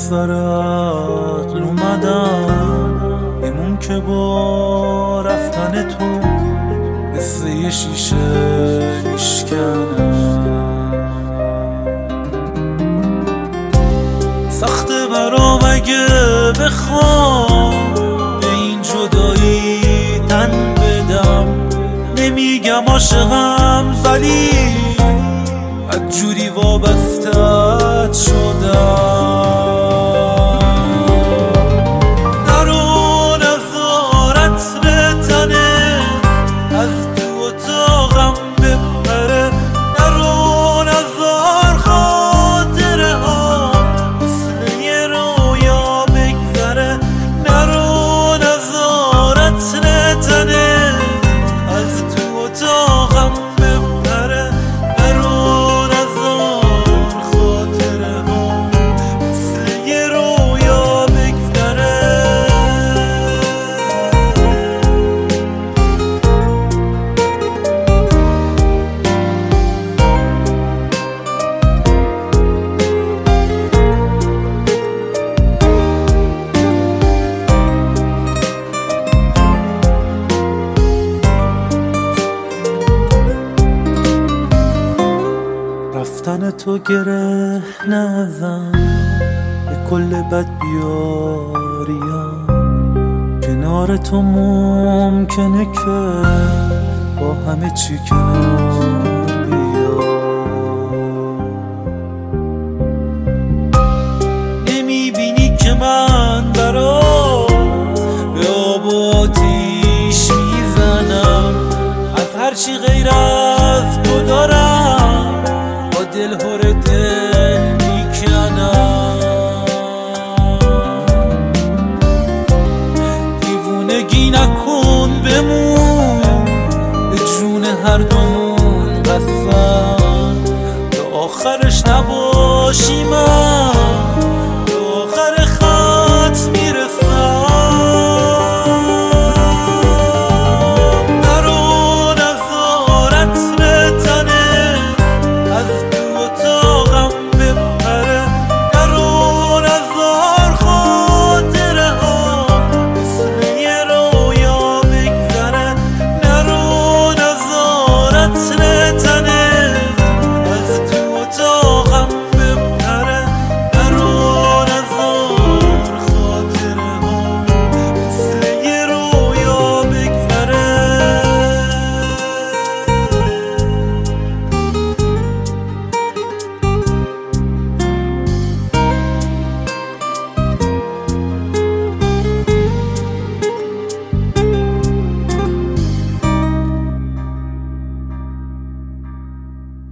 سر عقل اومدم، همون که با رفتن تو مثل یه شیشه میشکنم. سخته برام اگه بخوام به این جدایی تن بدم، نمیگم عاشقم ولی از جوری وابسته‌ات شدم. نرو نظارت به تنه از تو اتاقم بپره، نرو نظار خاطره ها مثل یه رویا بگذره، نرو نظارت به تنه از تو اتاقم بپره، نرو نظار خاطره ها مثل یه رویا بگذره. رفتن تو گره نزن به کل بد بیاریم، کنار تو ممکنه که با همه چی کنار بیام. نمیبینی که من برات به آب و آتیش میزنم، از هرچی غیر از تو دارم با دل هر دل میکنم. دیوونگی نکن بمون به جون هر دومون قسم، به آخرش نباشی